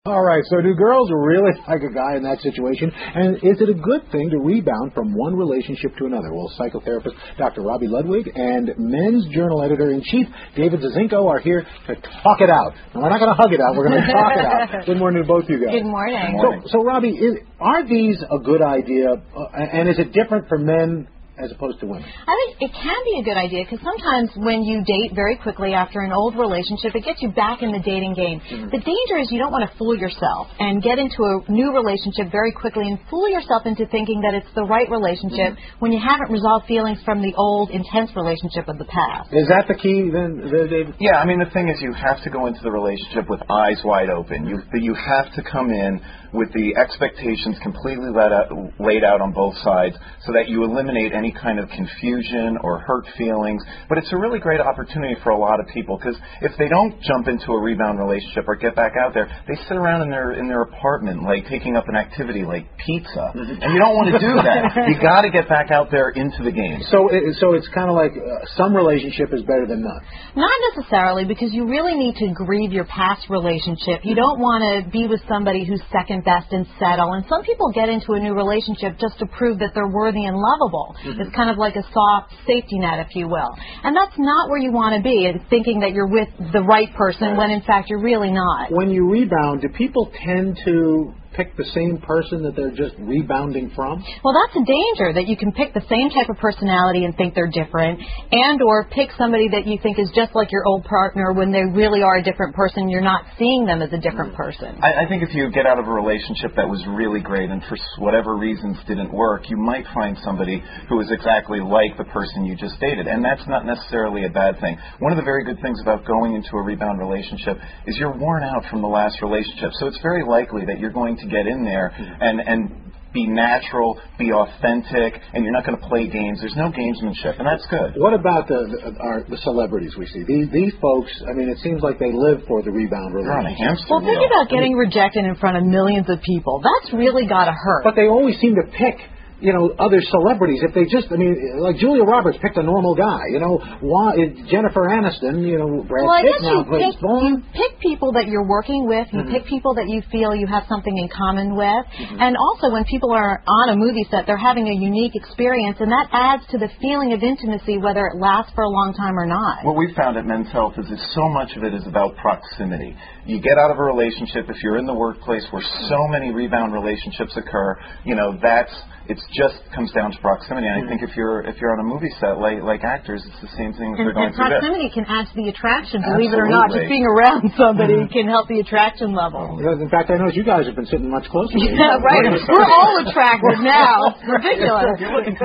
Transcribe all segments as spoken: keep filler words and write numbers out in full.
All right, so do girls really like a guy in that situation? And is it a good thing to rebound from one relationship to another? Well, psychotherapist Doctor Robbie Ludwig and Men's Journal Editor-in-Chief David Zinczenko are here to talk it out. And we're not going to hug it out, we're going to talk it out. Good morning to both you guys. Good morning. Good morning. So, so Robbie, is, are these a good idea, uh, and is it different for men as opposed to women? I think it can be a good idea because sometimes when you date very quickly after an old relationship, it gets you back in the dating game. Mm-hmm. The danger is you don't want to fool yourself and get into a new relationship very quickly and fool yourself into thinking that it's the right relationship mm-hmm. when you haven't resolved feelings from the old, intense relationship of the past. Is that the key then, David? Yeah, I mean, the thing is you have to go into the relationship with eyes wide open. You, you have to come in with the expectations completely let out, laid out on both sides so that you eliminate any kind of confusion or hurt feelings. But it's a really great opportunity for a lot of people because if they don't jump into a rebound relationship or get back out there, they sit around in their in their apartment like taking up an activity like pizza. And you don't want to do that. You got to get back out there into the game. So, it, so it's kind of like uh, some relationship is better than none. Not necessarily, because you really need to grieve your past relationship. You don't want to be with somebody who's second best and settle. And some people get into a new relationship just to prove that they're worthy and lovable. Mm-hmm. It's kind of like a soft safety net, if you will. And that's not where you want to be, and thinking that you're with the right person when in fact you're really not. When you rebound, do people tend to pick the same person that they're just rebounding from? Well, that's a danger, that you can pick the same type of personality and think they're different, and or pick somebody that you think is just like your old partner when they really are a different person. You're not seeing them as a different person. I, I think if you get out of a relationship that was really great and for whatever reasons didn't work, you might find somebody who is exactly like the person you just dated, and that's not necessarily a bad thing. One of the very good things about going into a rebound relationship is you're worn out from the last relationship, so it's very likely that you're going to get in there and and be natural, be authentic, and you're not going to play games. There's no gamesmanship, and that's good. What about the the, our, the celebrities we see? These these folks, I mean, it seems like they live for the rebound relationship. Well, think about getting rejected in front of millions of people. That's really got to hurt. But they always seem to pick, you know, other celebrities. If they just, I mean, like Julia Roberts picked a normal guy, you know, why, Jennifer Aniston, you know, Brad well, Pitt now plays pick, you pick people that you're working with, you mm-hmm. pick people that you feel you have something in common with, mm-hmm. and also when people are on a movie set, they're having a unique experience, and that adds to the feeling of intimacy, whether it lasts for a long time or not. What we found at Men's Health is that so much of it is about proximity. You get out of a relationship, if you're in the workplace where so many rebound relationships occur, you know, that's, it just comes down to proximity. And I think if you're if you're on a movie set, like like actors, it's the same thing. If and, they're going and proximity through can add to the attraction. Absolutely. Believe it or not, just being around somebody mm-hmm. can help the attraction level. In fact, I know you guys have been sitting much closer. Yeah, right. We're all attracted now. It's ridiculous.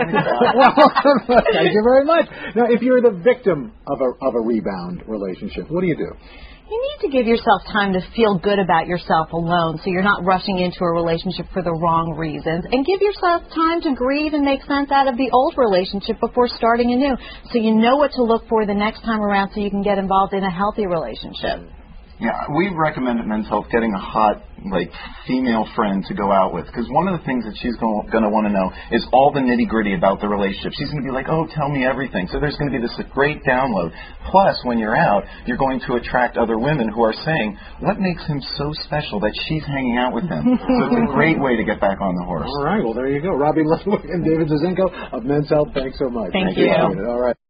Well, thank you very much. Now, if you're the victim of a of a rebound relationship, what do you do? You need to give yourself time to feel good about yourself alone, so you're not rushing into a relationship for the wrong reasons. And give yourself time to grieve and make sense out of the old relationship before starting anew, so you know what to look for the next time around so you can get involved in a healthy relationship. Yeah, we recommend at Men's Health getting a hot, like, female friend to go out with. Because one of the things that she's going to want to know is all the nitty-gritty about the relationship. She's going to be like, oh, tell me everything. So there's going to be this great download. Plus, when you're out, you're going to attract other women who are saying, what makes him so special that she's hanging out with him? So it's a great way to get back on the horse. All right, well, there you go. Robbie Ludwig and David Zinczenko of Men's Health, thanks so much. Thank, Thank you. you. All right.